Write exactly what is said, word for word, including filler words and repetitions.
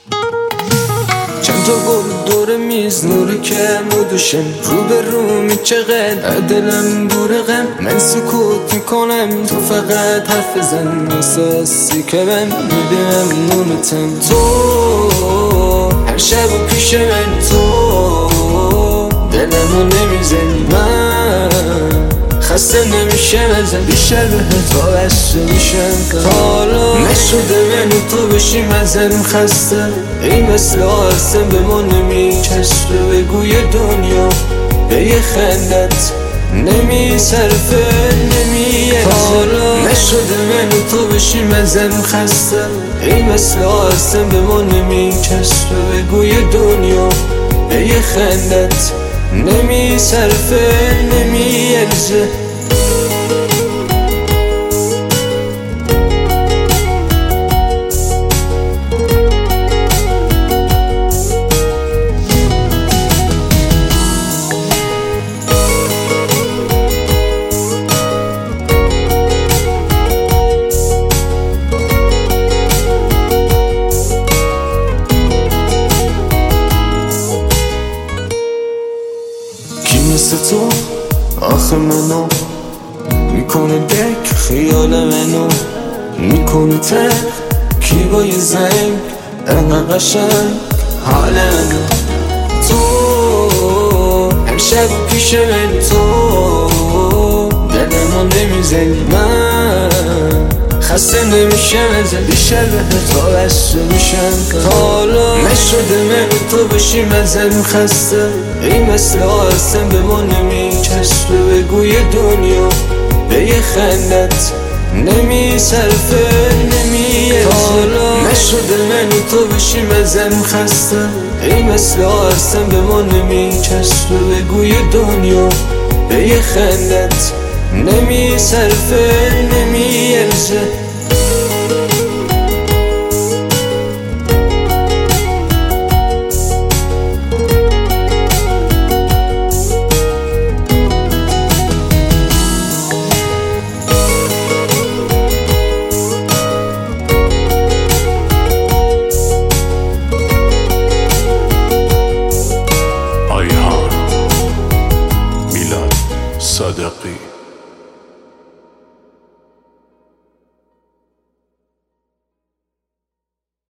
چند تا گل دور میز نور کم و دوشم رو به رومی چقدر دلم بور غم من سکوت میکنم تو فقط حرف بزن احساسی که من میدم نونتم تو هر شب و پیش من تو دلمو نمیزنی من خسته نمیشم ازم بیشتر به تو بسته میشم تا حالا نشده من و تو بشیم ازم خسته این مثل آسم به ما نمیچسبه بگوی دنیا به یه خندت نمیصرفه نمیارزه تا حالا نشده من و تو بشیم ازم خسته این مثل آسم به ما نمیچسبه بگوی دنیا به یه خندت نمیصرفه نمیارزه مثل تو آخه منو میکنه دک خیال منو میکنه تر کی با یه زنگ انقدر قشنگ حال منو تو هر شب پیش من تو دلمو نمیزنی من خسته نمیشم ازم بیشتر به تو بسته میشم تا حالا نشده من تو بشیم ازم خسته این مثل آسم به ما نمیچسبه بگوی دنیا به یه خندت نمیصرفه نمیارزه تا حالا نشده من تو بشیم ازم خسته این مثل آسم به ما نمیچسبه بگوی دنیا به یه خندت نمیصرفه